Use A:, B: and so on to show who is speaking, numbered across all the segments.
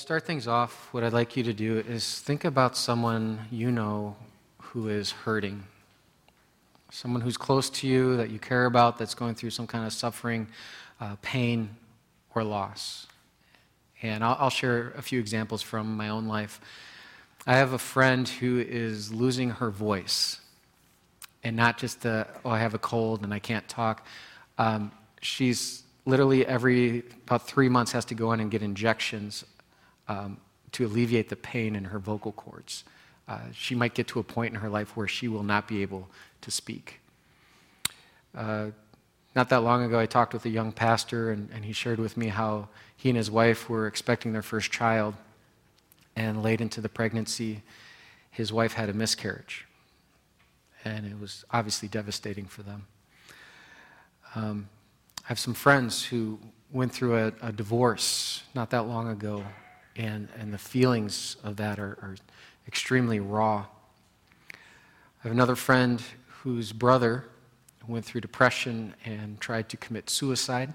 A: start things off, what I'd like you to do is think about someone you know who is hurting. Someone who's close to you, that you care about, that's going through some kind of suffering, pain, or loss. And I'll share a few examples from my own life. I have a friend who is losing her voice. And not just I have a cold and I can't talk. She's literally every about 3 months has to go in and get injections to alleviate the pain in her vocal cords. She might get to a point in her life where she will not be able to speak. Not that long ago, I talked with a young pastor, and he shared with me how he and his wife were expecting their first child, and late into the pregnancy, his wife had a miscarriage. And it was obviously devastating for them. I have some friends who went through a divorce not that long ago, and the feelings of that are extremely raw. I have another friend whose brother went through depression and tried to commit suicide.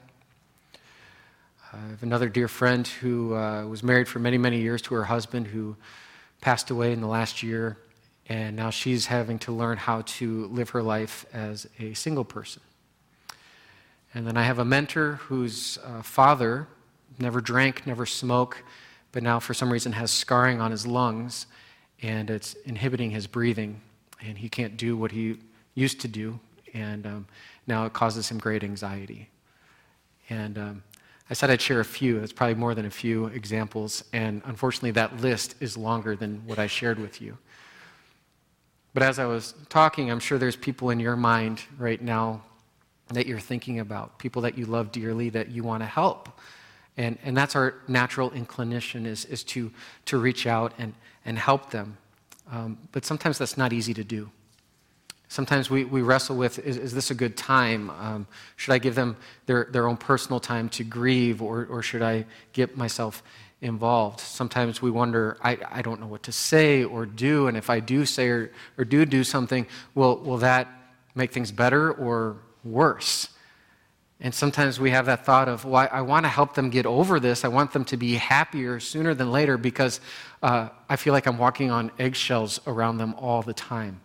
A: I have another dear friend who was married for many, many years to her husband, who passed away in the last year. And now she's having to learn how to live her life as a single person. And then I have a mentor whose father never drank, never smoked, but now for some reason has scarring on his lungs, and it's inhibiting his breathing, and he can't do what he used to do, and now it causes him great anxiety. And I said I'd share a few. It's probably more than a few examples, and unfortunately that list is longer than what I shared with you. But as I was talking, I'm sure there's people in your mind right now that you're thinking about, people that you love dearly, that you want to help. And that's our natural inclination is to reach out and help them. But sometimes that's not easy to do. Sometimes we wrestle with, is this a good time? Should I give them their own personal time to grieve, or should I get myself involved? Sometimes we wonder, I don't know what to say or do, and if I do say or do something, will that make things better or worse? And sometimes we have that thought of, well, I want to help them get over this. I want them to be happier sooner than later because I feel like I'm walking on eggshells around them all the time.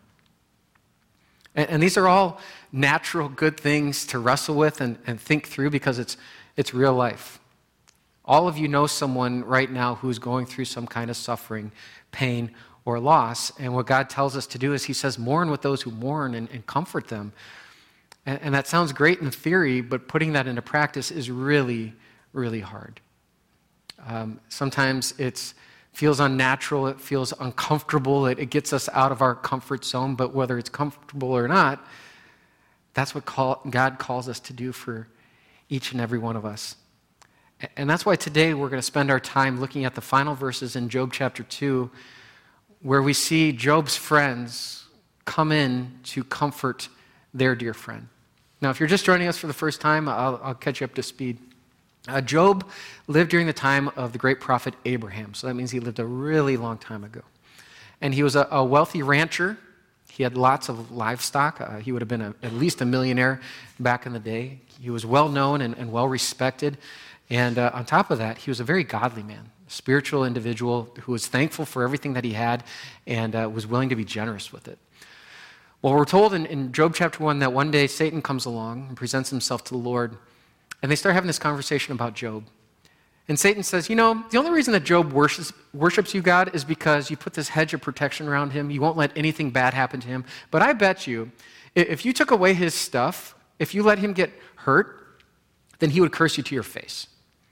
A: And these are all natural, good things to wrestle with and think through because it's real life. All of you know someone right now who's going through some kind of suffering, pain, or loss. And what God tells us to do is he says, mourn with those who mourn and comfort them. And that sounds great in theory, but putting that into practice is really, really hard. Sometimes it feels unnatural, it feels uncomfortable, it gets us out of our comfort zone, but whether it's comfortable or not, that's what God calls us to do for each and every one of us. And that's why today we're going to spend our time looking at the final verses in Job chapter 2, where we see Job's friends come in to comfort their dear friend. Now, if you're just joining us for the first time, I'll catch you up to speed. Job lived during the time of the great prophet Abraham, so that means he lived a really long time ago. And he was a wealthy rancher. He had lots of livestock. He would have been at least a millionaire back in the day. He was well known and well respected. And on top of that, he was a very godly man, a spiritual individual who was thankful for everything that he had and was willing to be generous with it. Well, we're told in Job chapter 1 that one day Satan comes along and presents himself to the Lord, and they start having this conversation about Job. And Satan says, the only reason that Job worships you, God, is because you put this hedge of protection around him. You won't let anything bad happen to him. But I bet you, if you took away his stuff, if you let him get hurt, then he would curse you to your face.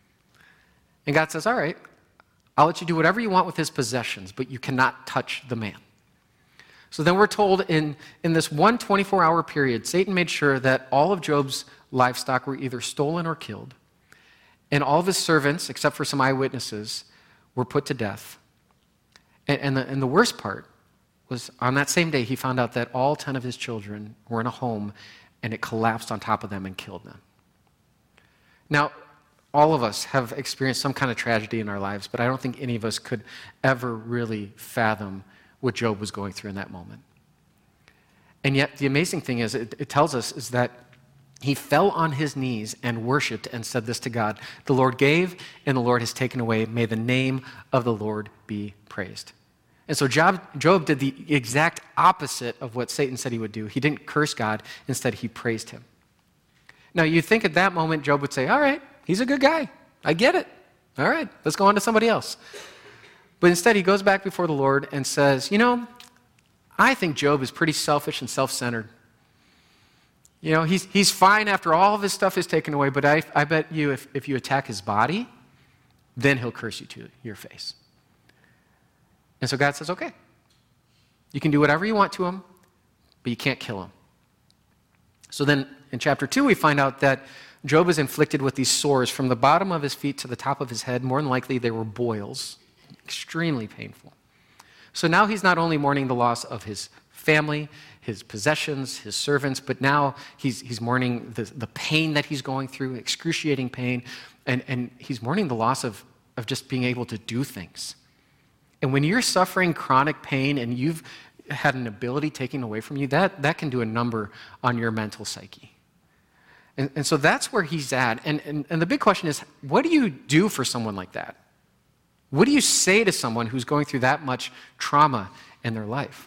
A: And God says, all right, I'll let you do whatever you want with his possessions, but you cannot touch the man. So then we're told in this one 24-hour period, Satan made sure that all of Job's livestock were either stolen or killed, and all of his servants, except for some eyewitnesses, were put to death. And the worst part was on that same day, he found out that all 10 of his children were in a home, and it collapsed on top of them and killed them. Now, all of us have experienced some kind of tragedy in our lives, but I don't think any of us could ever really fathom what Job was going through in that moment. And yet, the amazing thing is, it tells us is that he fell on his knees and worshiped and said this to God: "The Lord gave and the Lord has taken away. May the name of the Lord be praised." And so Job did the exact opposite of what Satan said he would do. He didn't curse God. Instead, he praised him. Now, you think at that moment, Job would say, all right, he's a good guy. I get it. All right, let's go on to somebody else. But instead, he goes back before the Lord and says, I think Job is pretty selfish and self-centered. He's fine after all of his stuff is taken away, but I bet you if you attack his body, then he'll curse you to your face. And so God says, okay, you can do whatever you want to him, but you can't kill him. So then in chapter 2, we find out that Job is inflicted with these sores from the bottom of his feet to the top of his head. More than likely, they were boils, extremely painful. So now he's not only mourning the loss of his family, his possessions, his servants, but now he's mourning the pain that he's going through, excruciating pain, and he's mourning the loss of just being able to do things. And when you're suffering chronic pain and you've had an ability taken away from you, that can do a number on your mental psyche. And so that's where he's at. And the big question is, what do you do for someone like that? What do you say to someone who's going through that much trauma in their life?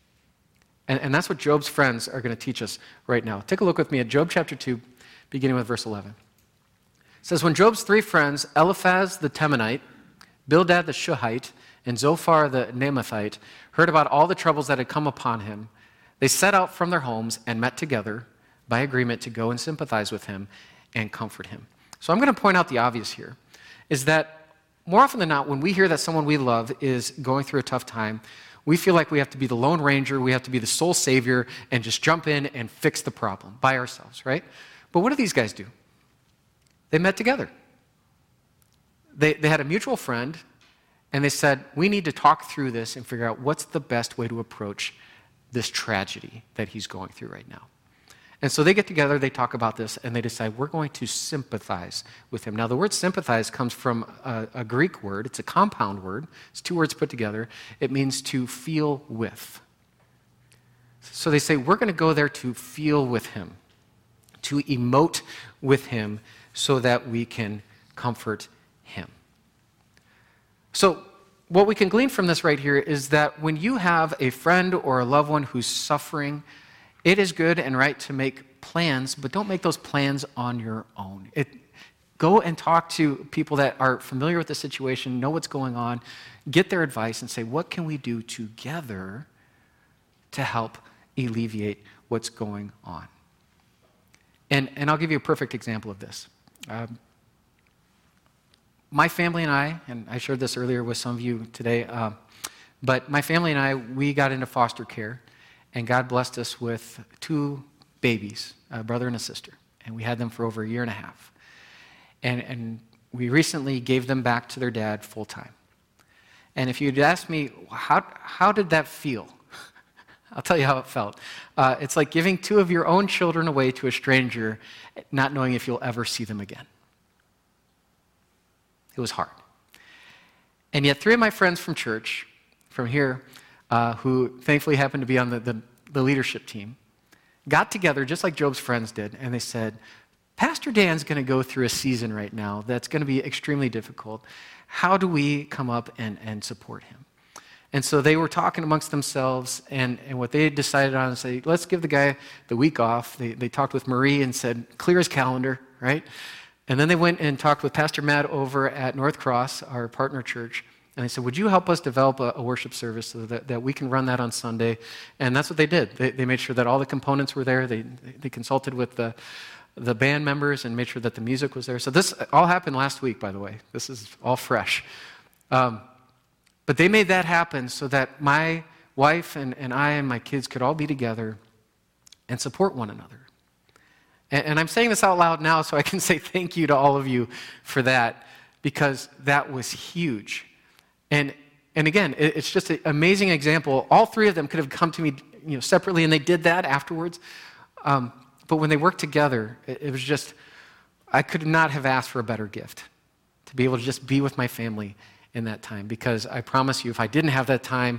A: And that's what Job's friends are going to teach us right now. Take a look with me at Job chapter 2, beginning with verse 11. It says, when Job's 3 friends, Eliphaz the Temanite, Bildad the Shuhite, and Zophar the Naamathite, heard about all the troubles that had come upon him, they set out from their homes and met together by agreement to go and sympathize with him and comfort him. So I'm going to point out the obvious here, is that more often than not, when we hear that someone we love is going through a tough time, we feel like we have to be the Lone Ranger, we have to be the sole savior, and just jump in and fix the problem by ourselves, right? But what do these guys do? They met together. They had a mutual friend, and they said, we need to talk through this and figure out what's the best way to approach this tragedy that he's going through right now. And so they get together, they talk about this, and they decide we're going to sympathize with him. Now, the word sympathize comes from a Greek word. It's a compound word. It's 2 words put together. It means to feel with. So they say we're going to go there to feel with him, to emote with him so that we can comfort him. So what we can glean from this right here is that when you have a friend or a loved one who's suffering, it is good and right to make plans, but don't make those plans on your own. Go and talk to people that are familiar with the situation, know what's going on, get their advice and say, what can we do together to help alleviate what's going on? And I'll give you a perfect example of this. My family and I shared this earlier with some of you today, but my family and I, we got into foster care, and God blessed us with 2 babies, a brother and a sister, and we had them for over a year and a half. And we recently gave them back to their dad full time. And if you'd ask me, how did that feel? I'll tell you how it felt. It's like giving 2 of your own children away to a stranger, not knowing if you'll ever see them again. It was hard. And yet 3 of my friends from church, from here, who thankfully happened to be on the leadership team, got together just like Job's friends did, and they said, Pastor Dan's going to go through a season right now that's going to be extremely difficult. How do we come up and support him? And so they were talking amongst themselves, and what they decided on is say, let's give the guy the week off. They talked with Marie and said, clear his calendar, right? And then they went and talked with Pastor Matt over at North Cross, our partner church, and they said, would you help us develop a worship service so that we can run that on Sunday? And that's what they did. They made sure that all the components were there. They consulted with the band members and made sure that the music was there. So this all happened last week, by the way. This is all fresh. But they made that happen so that my wife and I and my kids could all be together and support one another. And I'm saying this out loud now so I can say thank you to all of you for that, because that was huge. And again, it's just an amazing example. All 3 of them could have come to me separately, and they did that afterwards. But when they worked together, it was just, I could not have asked for a better gift to be able to just be with my family in that time, because I promise you, if I didn't have that time,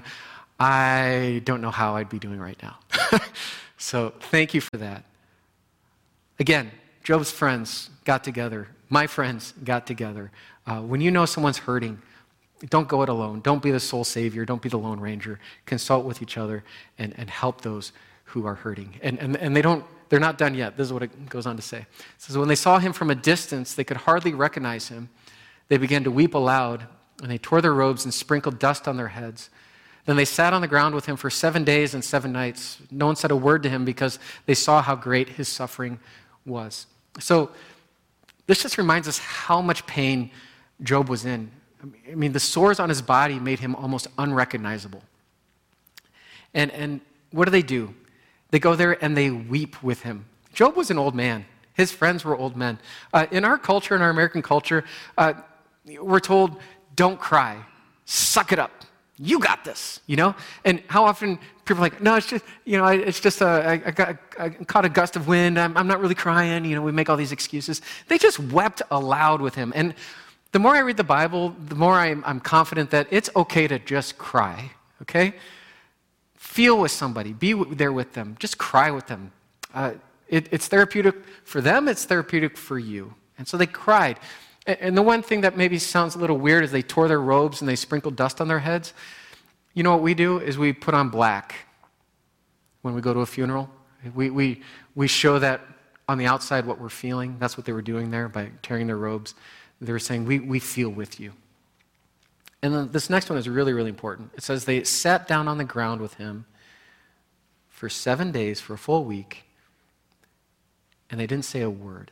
A: I don't know how I'd be doing right now. So thank you for that. Again, Job's friends got together. My friends got together. When you know someone's hurting, don't go it alone. Don't be the sole savior. Don't be the Lone Ranger. Consult with each other and help those who are hurting. And they're not done yet. This is what it goes on to say. It says, when they saw him from a distance, they could hardly recognize him. They began to weep aloud, and they tore their robes and sprinkled dust on their heads. Then they sat on the ground with him for 7 days and 7 nights. No one said a word to him because they saw how great his suffering was. So this just reminds us how much pain Job was in. I mean, the sores on his body made him almost unrecognizable. And what do? They go there and they weep with him. Job was an old man. His friends were old men. In our culture, in our American culture, we're told, don't cry, suck it up. You got this, And how often people are like, no, it's just, I caught a gust of wind. I'm not really crying. We make all these excuses. They just wept aloud with him. And the more I read the Bible, the more I'm confident that it's okay to just cry, okay? Feel with somebody. Be there with them. Just cry with them. It's therapeutic for them. It's therapeutic for you. And so they cried. And the one thing that maybe sounds a little weird is they tore their robes and they sprinkled dust on their heads. You know what we do is we put on black when we go to a funeral. We show that on the outside what we're feeling. That's what they were doing there by tearing their robes. They were saying, we feel with you. And then this next one is really, really important. It says they sat down on the ground with him for 7 days, for a full week, and they didn't say a word.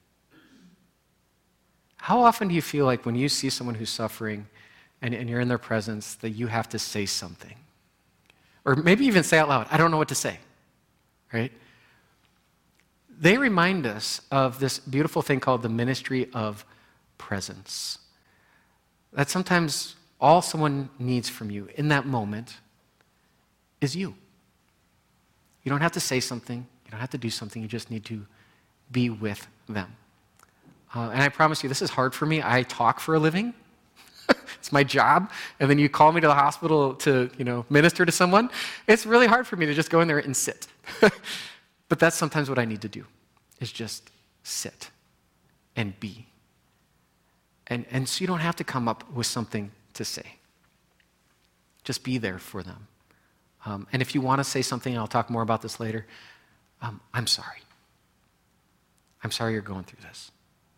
A: How often do you feel like when you see someone who's suffering and you're in their presence that you have to say something? Or maybe even say out loud, I don't know what to say, right? They remind us of this beautiful thing called the ministry of presence. That sometimes all someone needs from you in that moment is you. You don't have to say something. You don't have to do something. You just need to be with them. And I promise you, this is hard for me. I talk for a living. It's my job. And then you call me to the hospital to, minister to someone. It's really hard for me to just go in there and sit. But that's sometimes what I need to do, is just sit and be. And so you don't have to come up with something to say. Just be there for them. And if you want to say something, and I'll talk more about this later, I'm sorry. I'm sorry you're going through this.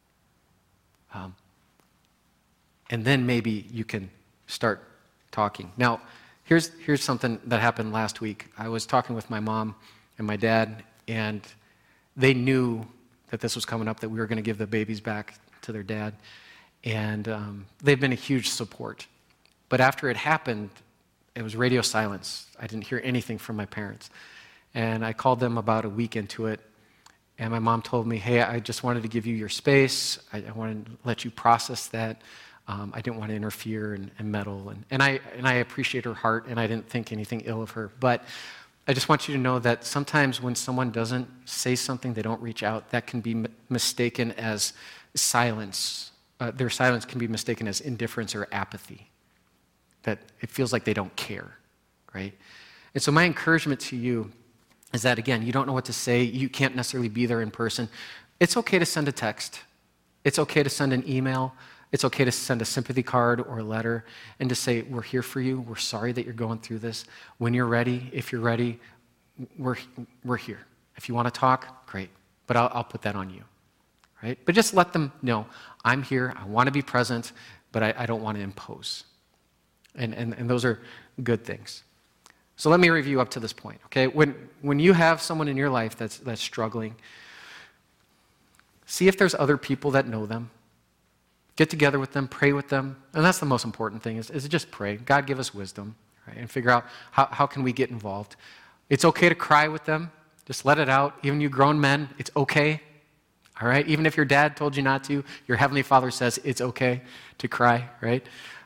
A: And then maybe you can start talking. Now, here's something that happened last week. I was talking with my mom and my dad, and they knew that this was coming up, that we were going to give the babies back to their dad. And they've been a huge support. But after it happened, it was radio silence. I didn't hear anything from my parents. And I called them about a week into it. And my mom told me, hey, I just wanted to give you your space. I wanted to let you process that. I didn't want to interfere and meddle. And I appreciate her heart, and I didn't think anything ill of her. But I just want you to know that sometimes when someone doesn't say something, they don't reach out, that can be mistaken as silence. Their silence can be mistaken as indifference or apathy, that it feels like they don't care, right? And so my encouragement to you is that, again, you don't know what to say. You can't necessarily be there in person. It's okay to send a text. It's okay to send an email. It's okay to send a sympathy card or a letter and to say, we're here for you. We're sorry that you're going through this. When you're ready, if you're ready, we're here. If you want to talk, great. But I'll put that on you, right? But just let them know, I'm here. I want to be present, but I don't want to impose. And those are good things. So let me review up to this point, okay? When you have someone in your life that's struggling, see if there's other people that know them. Get together with them, pray with them. And that's the most important thing, is just pray. God, give us wisdom, right? And figure out how can we get involved. It's okay to cry with them. Just let it out. Even you grown men, it's okay, all right? Even if your dad told you not to, your Heavenly Father says it's okay to cry, right?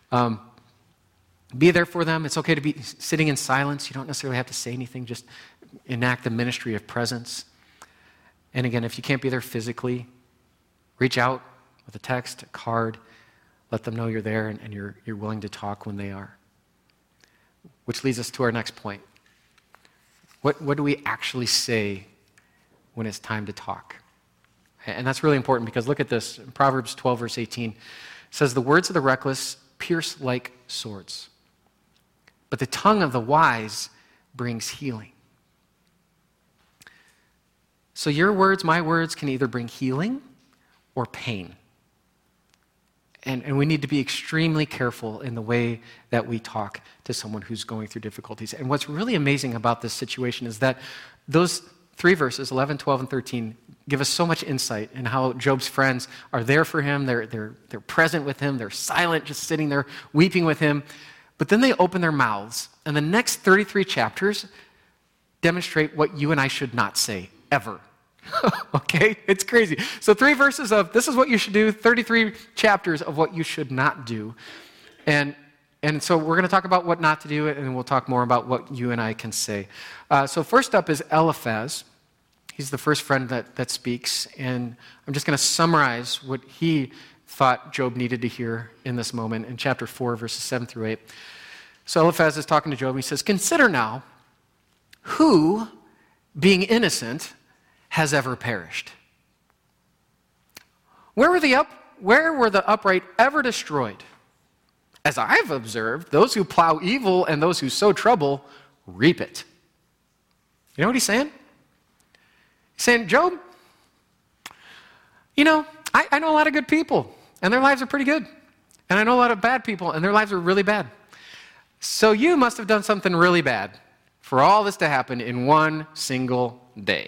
A: Be there for them. It's okay to be sitting in silence. You don't necessarily have to say anything. Just enact the ministry of presence. And again, if you can't be there physically, reach out with a text, a card. Let them know you're there and you're willing to talk when they are. Which leads us to our next point. What do we actually say when it's time to talk? And that's really important because look at this. In Proverbs 12, verse 18, it says, the words of the reckless pierce like swords, but the tongue of the wise brings healing. So your words, my words, can either bring healing or pain. And we need to be extremely careful in the way that we talk to someone who's going through difficulties. And what's really amazing about this situation is that those three verses, 11, 12, and 13, give us so much insight in how Job's friends are there for him. They're present with him. They're silent, just sitting there weeping with him. But then they open their mouths. And the next 33 chapters demonstrate what you and I should not say, ever. Okay? It's crazy. So 3 verses of this is what you should do, 33 chapters of what you should not do. And so we're going to talk about what not to do, and we'll talk more about what you and I can say. So first up is Eliphaz. He's the first friend that speaks, and I'm just going to summarize what he thought Job needed to hear in this moment in chapter 4, verses 7 through 8. So Eliphaz is talking to Job, and he says, consider now who, being innocent, has ever perished. Where were the upright ever destroyed? As I've observed, those who plow evil and those who sow trouble reap it. You know what he's saying? He's saying, Job, I know a lot of good people, and their lives are pretty good. And I know a lot of bad people, and their lives are really bad. So you must have done something really bad for all this to happen in one single day.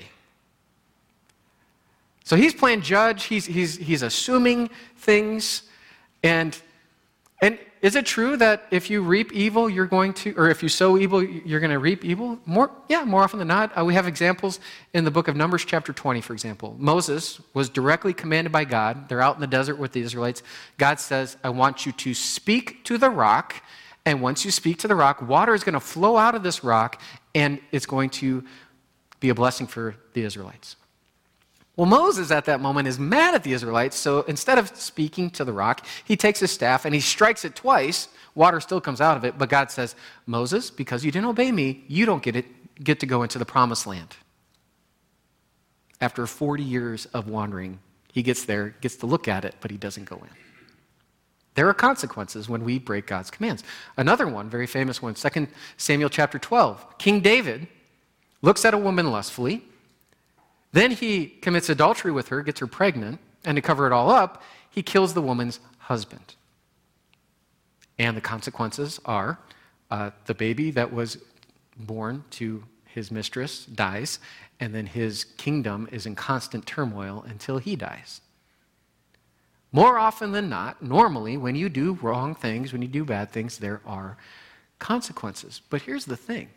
A: So he's playing judge, he's assuming things, and is it true that if you reap evil, if you sow evil, you're going to reap evil? More often than not. We have examples in the book of Numbers chapter 20, for example. Moses was directly commanded by God. They're out in the desert with the Israelites. God says, I want you to speak to the rock, and once you speak to the rock, water is going to flow out of this rock, and it's going to be a blessing for the Israelites. Well, Moses at that moment is mad at the Israelites, so instead of speaking to the rock, he takes his staff and he strikes it twice. Water still comes out of it, but God says, Moses, because you didn't obey me, you don't get to go into the promised land. After 40 years of wandering, he gets there, gets to look at it, but he doesn't go in. There are consequences when we break God's commands. Another one, very famous one, 2 Samuel chapter 12. King David looks at a woman lustfully. Then he commits adultery with her, gets her pregnant, and to cover it all up, he kills the woman's husband. And the consequences are the baby that was born to his mistress dies, and then his kingdom is in constant turmoil until he dies. More often than not, normally, when you do wrong things, when you do bad things, there are consequences. But here's the thing.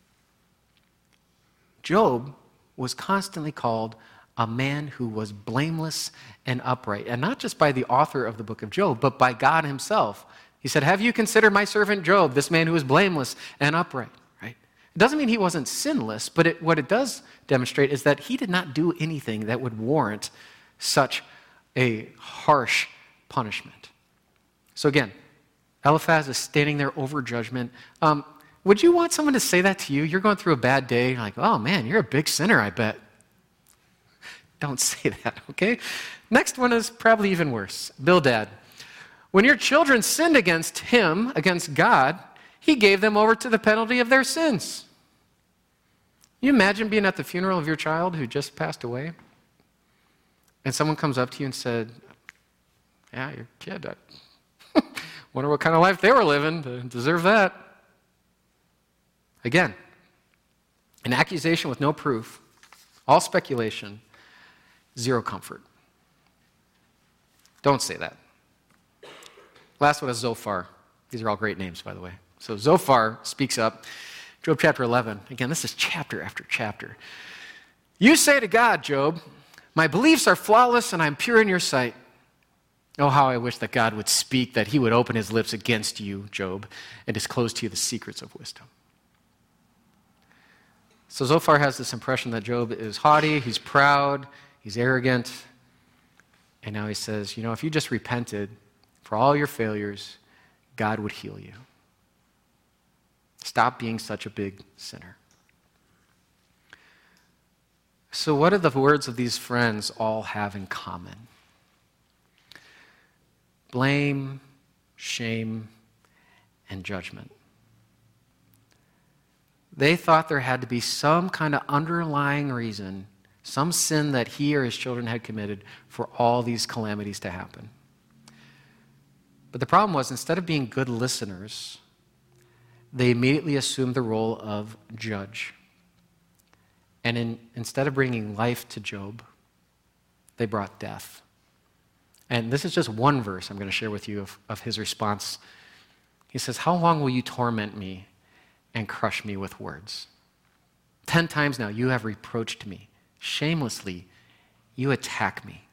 A: Job was constantly called a man who was blameless and upright. And not just by the author of the book of Job, but by God himself. He said, have you considered my servant Job, this man who is blameless and upright? Right? It doesn't mean he wasn't sinless, but what it does demonstrate is that he did not do anything that would warrant such a harsh punishment. So again, Eliphaz is standing there over judgment. Would you want someone to say that to you? You're going through a bad day. You're like, oh man, you're a big sinner, I bet. Don't say that, okay? Next one is probably even worse. Bildad. When your children sinned against him, against God, he gave them over to the penalty of their sins. You imagine being at the funeral of your child who just passed away, and someone comes up to you and said, yeah, your kid, I wonder what kind of life they were living to deserve that. Again, an accusation with no proof, all speculation, zero comfort. Don't say that. Last one is Zophar. These are all great names, by the way. So Zophar speaks up. Job chapter 11. Again, this is chapter after chapter. You say to God, Job, my beliefs are flawless and I'm pure in your sight. Oh, how I wish that God would speak, that he would open his lips against you, Job, and disclose to you the secrets of wisdom. So Zophar has this impression that Job is haughty, he's proud, he's arrogant. And now he says, if you just repented for all your failures, God would heal you. Stop being such a big sinner. So what do the words of these friends all have in common? Blame, shame, and judgment. They thought there had to be some kind of underlying reason, some sin that he or his children had committed for all these calamities to happen. But the problem was, instead of being good listeners, they immediately assumed the role of judge. And instead of bringing life to Job, they brought death. And this is just one verse I'm going to share with you of his response. He says, "How long will you torment me and crush me with words? 10 times now you have reproached me. Shamelessly, you attack me."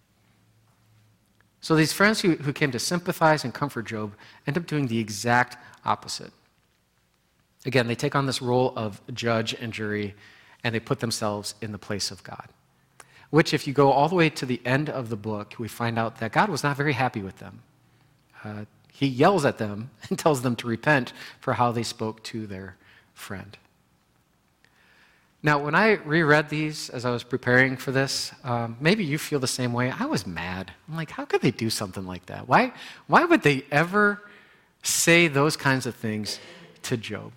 A: So these friends who came to sympathize and comfort Job end up doing the exact opposite. Again, they take on this role of judge and jury, and they put themselves in the place of God. Which, if you go all the way to the end of the book, we find out that God was not very happy with them. He yells at them and tells them to repent for how they spoke to their friend. Now, when I reread these as I was preparing for this, maybe you feel the same way. I was mad. I'm like, how could they do something like that? Why would they ever say those kinds of things to Job?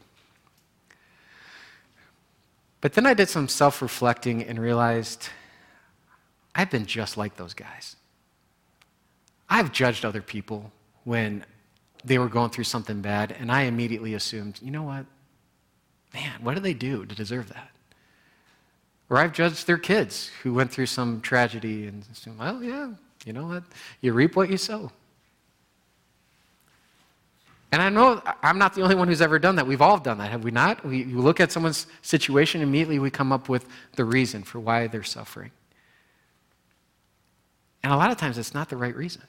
A: But then I did some self-reflecting and realized I've been just like those guys. I've judged other people when they were going through something bad, and I immediately assumed, you know what? Man, what did they do to deserve that? Or I've judged their kids who went through some tragedy and assumed, well, yeah, you know what? You reap what you sow. And I know I'm not the only one who's ever done that. We've all done that, have we not? We look at someone's situation, immediately we come up with the reason for why they're suffering. And a lot of times it's not the right reason.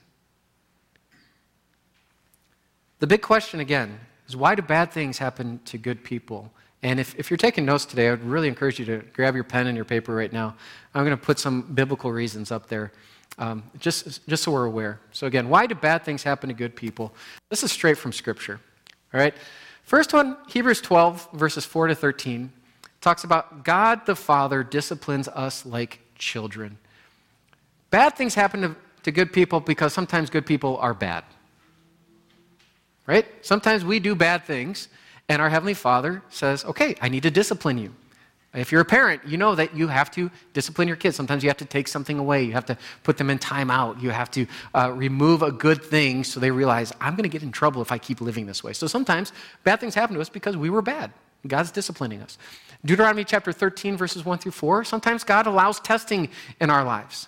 A: The big question, again, is why do bad things happen to good people? And if you're taking notes today, I would really encourage you to grab your pen and your paper right now. I'm going to put some biblical reasons up there, just so we're aware. So again, why do bad things happen to good people? This is straight from Scripture. All right? First one, Hebrews 12, verses 4 to 13, talks about God the Father disciplines us like children. Bad things happen to good people because sometimes good people are bad. Right? Sometimes we do bad things, and our Heavenly Father says, okay, I need to discipline you. If you're a parent, you know that you have to discipline your kids. Sometimes you have to take something away. You have to put them in time out. You have to remove a good thing so they realize, I'm going to get in trouble if I keep living this way. So sometimes bad things happen to us because we were bad. God's disciplining us. Deuteronomy chapter 13, verses 1 through 4, sometimes God allows testing in our lives.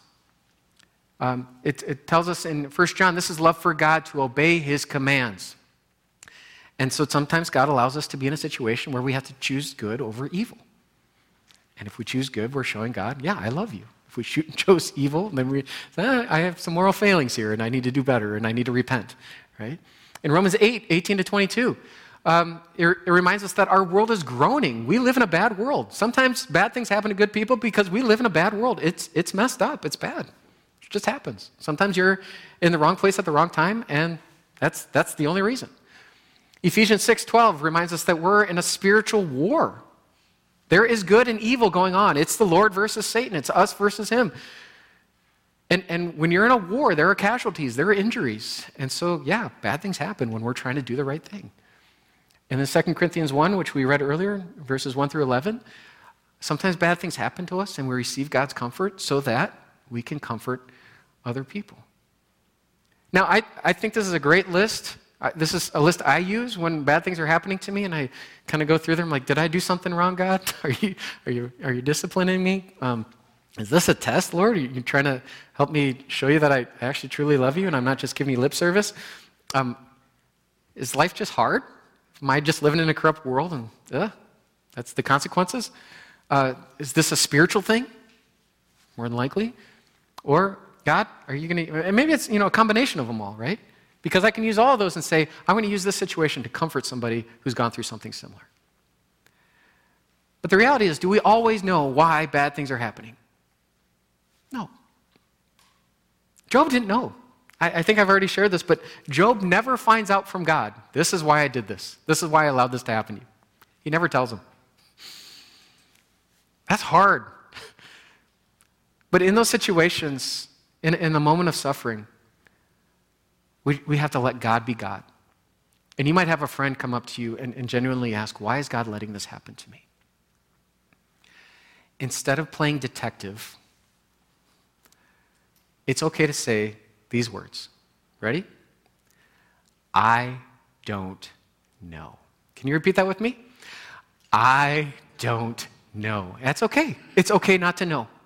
A: It tells us in 1 John, this is love for God, to obey his commands. And so sometimes God allows us to be in a situation where we have to choose good over evil. And if we choose good, we're showing God, yeah, I love you. If we chose evil, then I have some moral failings here, and I need to do better, and I need to repent, right? In Romans 8, 18 to 22, it reminds us that our world is groaning. We live in a bad world. Sometimes bad things happen to good people because we live in a bad world. It's messed up. It's bad. It just happens. Sometimes you're in the wrong place at the wrong time, and that's the only reason. Ephesians 6:12 reminds us that we're in a spiritual war. There is good and evil going on. It's the Lord versus Satan. It's us versus him. And when you're in a war, there are casualties, there are injuries. And so, yeah, bad things happen when we're trying to do the right thing. And in 2 Corinthians 1, which we read earlier, verses 1 through 11, sometimes bad things happen to us and we receive God's comfort so that we can comfort other people. Now, I think this is a great list. This is a list I use when bad things are happening to me, and I kind of go through them like, did I do something wrong, God? Are you disciplining me? Is this a test, Lord? Are you trying to help me show you that I actually truly love you and I'm not just giving you lip service? Is life just hard? Am I just living in a corrupt world and that's the consequences? Is this a spiritual thing? More than likely. Or, God, are you going to, and maybe it's, a combination of them all, right? Because I can use all of those and say, I'm going to use this situation to comfort somebody who's gone through something similar. But the reality is, do we always know why bad things are happening? No. Job didn't know. I think I've already shared this, but Job never finds out from God, this is why I did this. This is why I allowed this to happen to you. He never tells him. That's hard. But in those situations, in the moment of suffering, we have to let God be God. And you might have a friend come up to you and genuinely ask, why is God letting this happen to me? Instead of playing detective, it's okay to say these words. Ready? I don't know. Can you repeat that with me? I don't know. That's okay. It's okay not to know.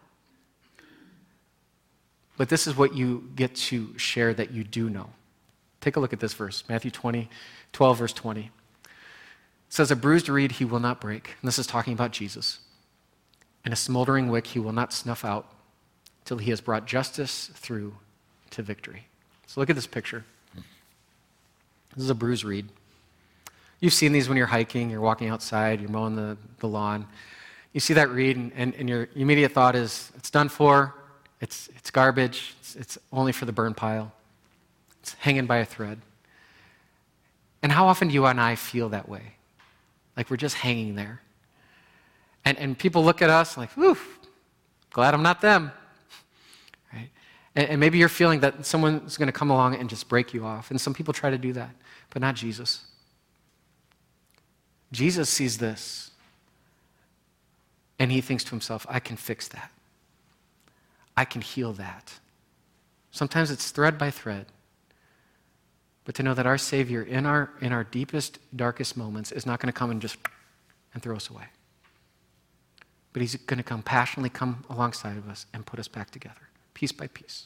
A: But this is what you get to share that you do know. Take a look at this verse, Matthew 12, verse 20. It says, a bruised reed he will not break. And this is talking about Jesus. And a smoldering wick he will not snuff out till he has brought justice through to victory. So look at this picture. This is a bruised reed. You've seen these when you're hiking, you're walking outside, you're mowing the lawn. You see that reed, and your immediate thought is, it's done for, it's garbage, it's only for the burn pile. It's hanging by a thread. And how often do you and I feel that way? Like we're just hanging there. And people look at us like, whew, glad I'm not them. Right? And maybe you're feeling that someone's going to come along and just break you off. And some people try to do that, but not Jesus. Jesus sees this, and he thinks to himself, I can fix that. I can heal that. Sometimes it's thread by thread. But to know that our Savior, in our deepest, darkest moments, is not going to come and just and throw us away. But he's going to compassionately come alongside of us and put us back together, piece by piece.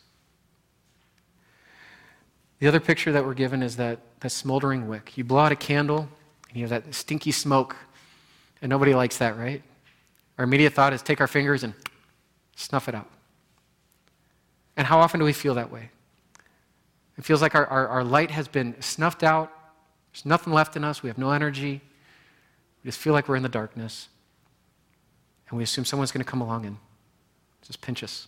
A: The other picture that we're given is that smoldering wick. You blow out a candle, and you have that stinky smoke, and nobody likes that, right? Our immediate thought is take our fingers and snuff it out. And how often do we feel that way? It feels like our light has been snuffed out. There's nothing left in us. We have no energy. We just feel like we're in the darkness. And we assume someone's going to come along and just pinch us.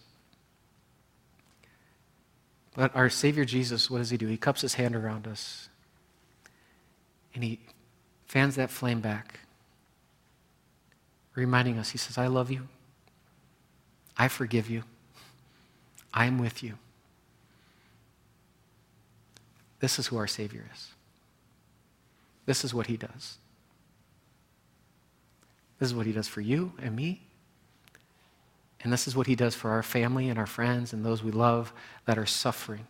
A: But our Savior Jesus, what does he do? He cups his hand around us. And he fans that flame back, reminding us, he says, I love you. I forgive you. I am with you. This is who our Savior is. This is what he does. This is what he does for you and me. And this is what he does for our family and our friends and those we love that are suffering.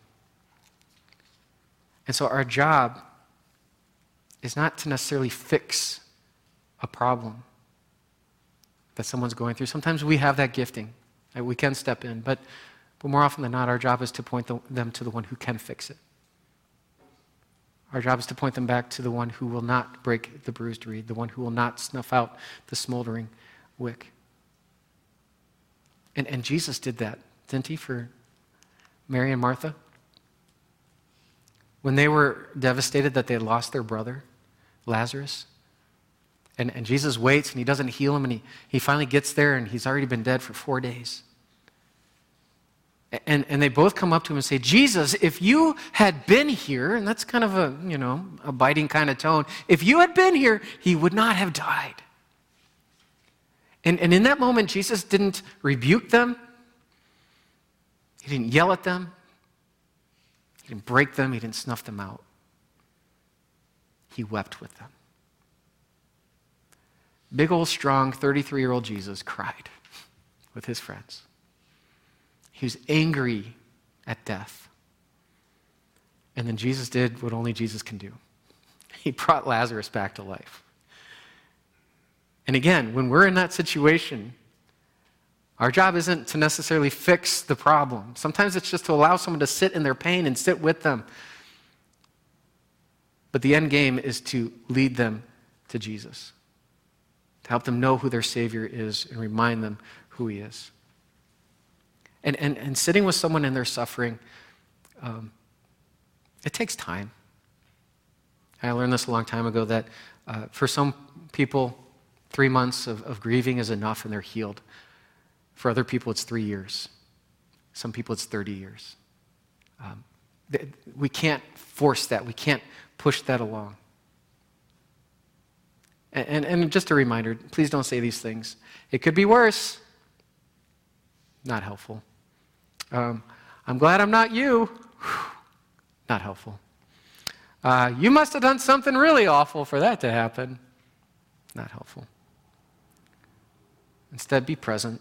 A: And so our job is not to necessarily fix a problem that someone's going through. Sometimes we have that gifting. We can step in. But more often than not, our job is to point them to the one who can fix it. Our job is to point them back to the one who will not break the bruised reed, the one who will not snuff out the smoldering wick. And Jesus did that, didn't he, for Mary and Martha? When they were devastated that they had lost their brother, Lazarus, and Jesus waits and he doesn't heal him, and he finally gets there and he's already been dead for 4 days. And they both come up to him and say, Jesus, if you had been here, and that's kind of a biting kind of tone, if you had been here, he would not have died. And in that moment, Jesus didn't rebuke them. He didn't yell at them. He didn't break them. He didn't snuff them out. He wept with them. Big old strong 33-year-old Jesus cried with his friends. He was angry at death. And then Jesus did what only Jesus can do. He brought Lazarus back to life. And again, when we're in that situation, our job isn't to necessarily fix the problem. Sometimes it's just to allow someone to sit in their pain and sit with them. But the end game is to lead them to Jesus, to help them know who their Savior is and remind them who he is. And sitting with someone in their suffering, it takes time. I learned this a long time ago that for some people, 3 months of grieving is enough and they're healed. For other people, it's 3 years. Some people, it's 30 years. We can't force that. We can't push that along. And just a reminder, please don't say these things. It could be worse. Not helpful. I'm glad I'm not you. Not helpful. You must have done something really awful for that to happen. Not helpful. Instead, be present.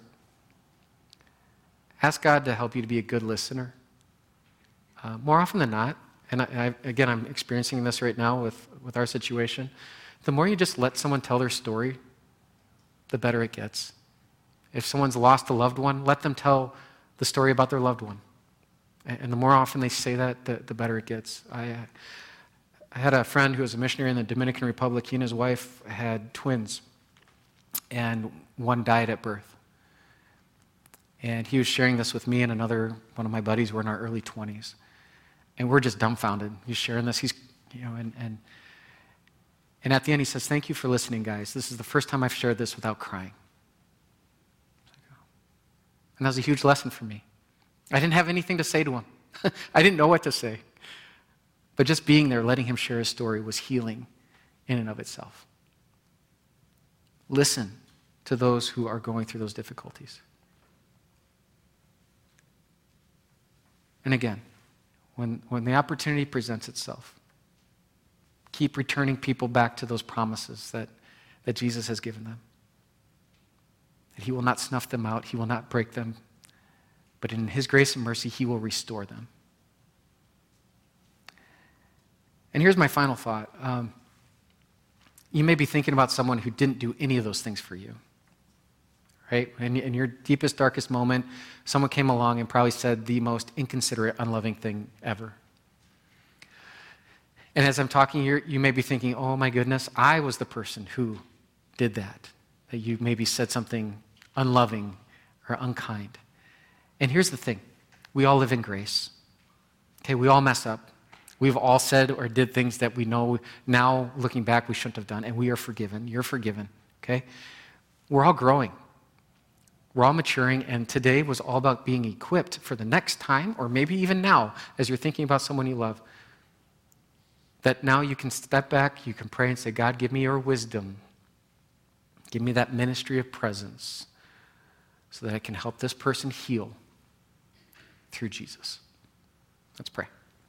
A: Ask God to help you to be a good listener. More often than not, and again, I'm experiencing this right now with our situation, the more you just let someone tell their story, the better it gets. If someone's lost a loved one, let them tell the story about their loved one. And the more often they say that, the better it gets. I had a friend who was a missionary in the Dominican Republic. He and his wife had twins, and one died at birth. And he was sharing this with me and another one of my buddies. We're in our early 20s. And we're just dumbfounded. He's sharing this. And at the end he says, "Thank you for listening, guys. This is the first time I've shared this without crying." And that was a huge lesson for me. I didn't have anything to say to him. I didn't know what to say. But just being there, letting him share his story was healing in and of itself. Listen to those who are going through those difficulties. And again, when the opportunity presents itself, keep returning people back to those promises that Jesus has given them. That he will not snuff them out, he will not break them, but in his grace and mercy, he will restore them. And here's my final thought. You may be thinking about someone who didn't do any of those things for you, right? In your deepest, darkest moment, someone came along and probably said the most inconsiderate, unloving thing ever. And as I'm talking here, you may be thinking, oh my goodness, I was the person who did that. That you maybe said something unloving or unkind. And here's the thing. We all live in grace. Okay, we all mess up. We've all said or did things that we know now, looking back, we shouldn't have done, and we are forgiven. You're forgiven, okay? We're all growing. We're all maturing, and today was all about being equipped for the next time, or maybe even now, as you're thinking about someone you love, that now you can step back, you can pray and say, God, give me your wisdom. Give me that ministry of presence so that I can help this person heal through Jesus. Let's pray.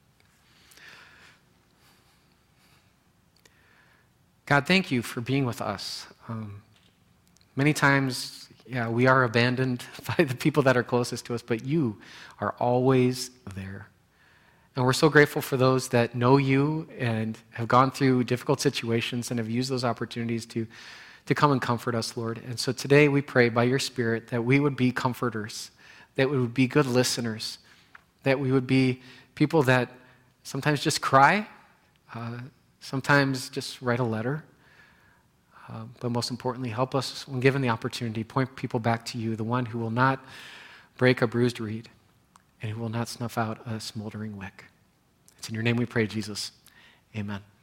A: God, thank you for being with us. Many times, we are abandoned by the people that are closest to us, but you are always there. And we're so grateful for those that know you and have gone through difficult situations and have used those opportunities to come and comfort us, Lord. And so today we pray by your Spirit that we would be comforters, that we would be good listeners, that we would be people that sometimes just cry, sometimes just write a letter, but most importantly, help us when given the opportunity, point people back to you, the one who will not break a bruised reed and who will not snuff out a smoldering wick. It's in your name we pray, Jesus. Amen.